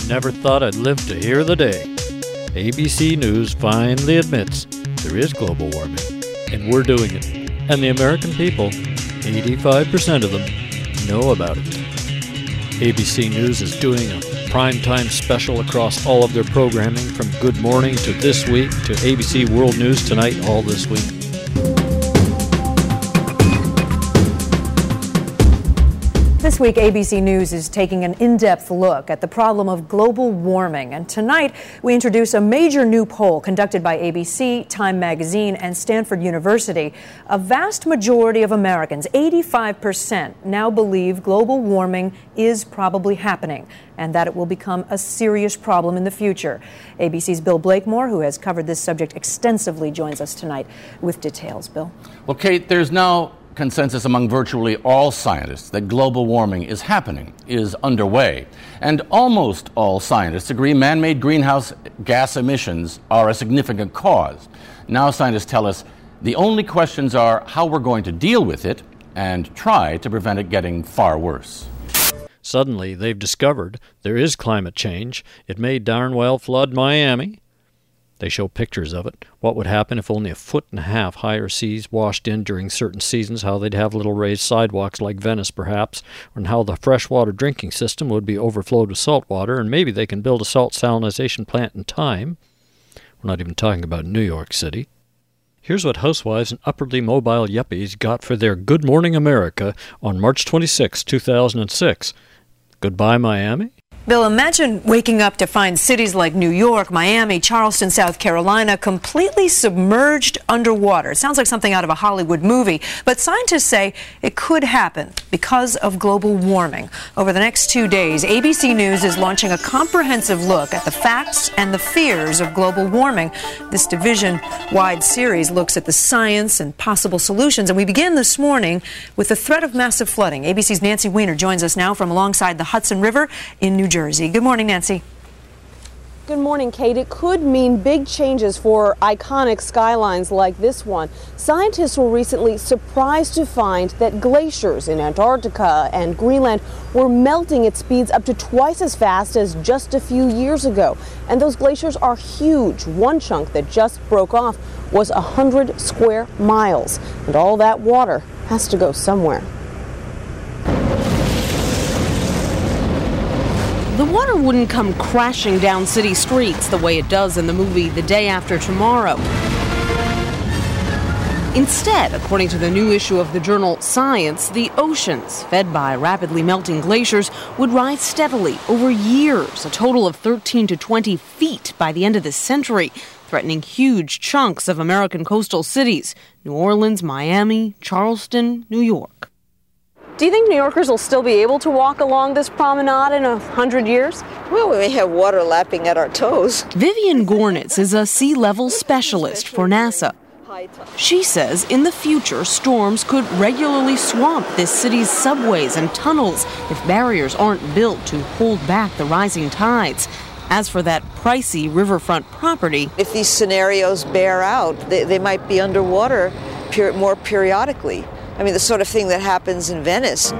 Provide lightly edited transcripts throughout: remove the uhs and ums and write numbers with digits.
Never thought I'd live to hear the day. ABC News finally admits there is global warming, and we're doing it. And the American people, 85% of them, know about it. ABC News is doing a primetime special across all of their programming, from Good Morning to This Week to ABC World News Tonight, all this week. This week, ABC News is taking an in-depth look at the problem of global warming. And tonight, we introduce a major new poll conducted by ABC, Time Magazine, and Stanford University. A vast majority of Americans, 85%, now believe global warming is probably happening and that it will become a serious problem in the future. ABC's Bill Blakemore, who has covered this subject extensively, joins us tonight with details. Bill? Well, Kate, there's now consensus among virtually all scientists that global warming is happening, is underway. And almost all scientists agree man-made greenhouse gas emissions are a significant cause. Now scientists tell us the only questions are how we're going to deal with it and try to prevent it getting far worse. Suddenly, they've discovered there is climate change. It may darn well flood Miami. They show pictures of it. What would happen if only 1.5 feet higher seas washed in during certain seasons, how they'd have little raised sidewalks like Venice, perhaps, and how the freshwater drinking system would be overflowed with salt water, and maybe they can build a salt salinization plant in time. We're not even talking about New York City. Here's what housewives and upwardly mobile yuppies got for their Good Morning America on March 26, 2006. Goodbye, Miami? Bill, imagine waking up to find cities like New York, Miami, Charleston, South Carolina completely submerged underwater. It sounds like something out of a Hollywood movie, but scientists say it could happen because of global warming. Over the next 2 days, ABC News is launching a comprehensive look at the facts and the fears of global warming. This division-wide series looks at the science and possible solutions, and we begin this morning with the threat of massive flooding. ABC's Nancy Weiner joins us now from alongside the Hudson River in New Jersey. Good morning, Nancy. Good morning, Kate. It could mean big changes for iconic skylines like this one. Scientists were recently surprised to find that glaciers in Antarctica and Greenland were melting at speeds up to twice as fast as just a few years ago. And those glaciers are huge. One chunk that just broke off was 100 square miles. And all that water has to go somewhere. The water wouldn't come crashing down city streets the way it does in the movie The Day After Tomorrow. Instead, according to the new issue of the journal Science, the oceans, fed by rapidly melting glaciers, would rise steadily over years, a total of 13 to 20 feet by the end of this century, threatening huge chunks of American coastal cities: New Orleans, Miami, Charleston, New York. Do you think New Yorkers will still be able to walk along this promenade in 100 years? Well, we may have water lapping at our toes. Vivian Gornitz is a sea level specialist for NASA. She says in the future, storms could regularly swamp this city's subways and tunnels if barriers aren't built to hold back the rising tides. As for that pricey riverfront property, if these scenarios bear out, they might be underwater more periodically. I mean, the sort of thing that happens in Venice.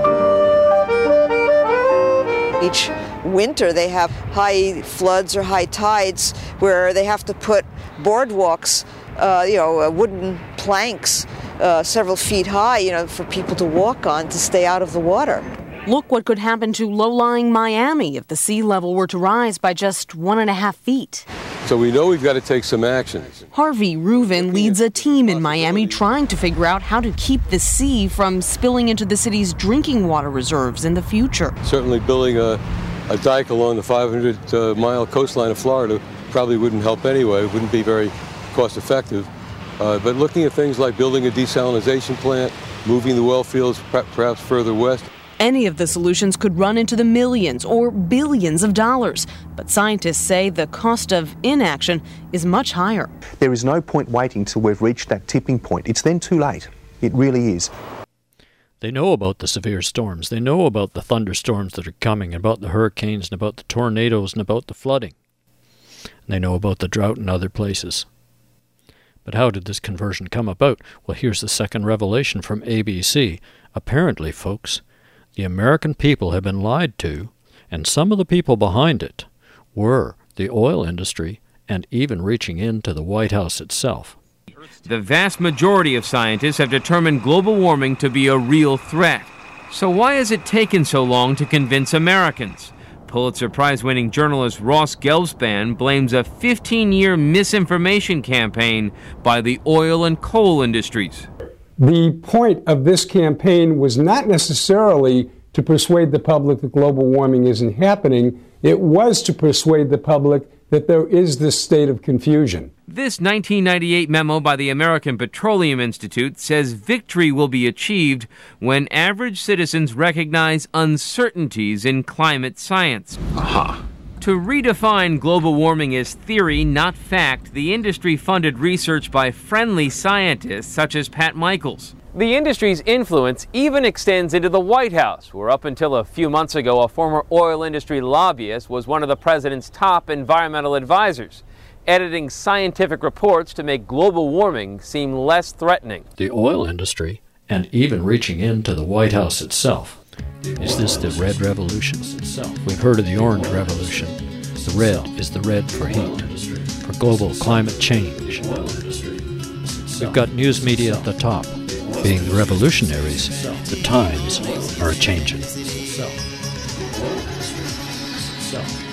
Each winter they have high floods or high tides where they have to put boardwalks, wooden planks several feet high, for people to walk on to stay out of the water. Look what could happen to low-lying Miami if the sea level were to rise by just 1.5 feet. So we know we've got to take some action. Harvey Reuven leads a team in Miami trying to figure out how to keep the sea from spilling into the city's drinking water reserves in the future. Certainly building a dike along the 500-mile coastline of Florida probably wouldn't help anyway. It wouldn't be very cost-effective. But looking at things like building a desalinization plant, moving the well fields perhaps further west. Any of the solutions could run into the millions or billions of dollars. But scientists say the cost of inaction is much higher. There is no point waiting till we've reached that tipping point. It's then too late. It really is. They know about the severe storms. They know about the thunderstorms that are coming, about the hurricanes, and about the tornadoes, and about the flooding. And they know about the drought in other places. But how did this conversion come about? Well, here's the second revelation from ABC. Apparently, folks, the American people have been lied to, And some of the people behind it were the oil industry and even reaching into the White House itself. The vast majority of scientists have determined global warming to be a real threat. So why has it taken so long to convince Americans? Pulitzer Prize-winning journalist Ross Gelbspan blames a 15-year misinformation campaign by the oil and coal industries. The point of this campaign was not necessarily to persuade the public that global warming isn't happening. It was to persuade the public that there is this state of confusion. This 1998 memo by the American Petroleum Institute says victory will be achieved when average citizens recognize uncertainties in climate science. Aha. To redefine global warming as theory, not fact, the industry funded research by friendly scientists such as Pat Michaels. The industry's influence even extends into the White House, where up until a few months ago, a former oil industry lobbyist was one of the president's top environmental advisors, editing scientific reports to make global warming seem less threatening. The oil industry, and even reaching into the White House itself. Is this the red revolution? We've heard of the orange revolution. The red is the red for heat, for global climate change. We've got news media at the top. Being the revolutionaries, the times are a-changing.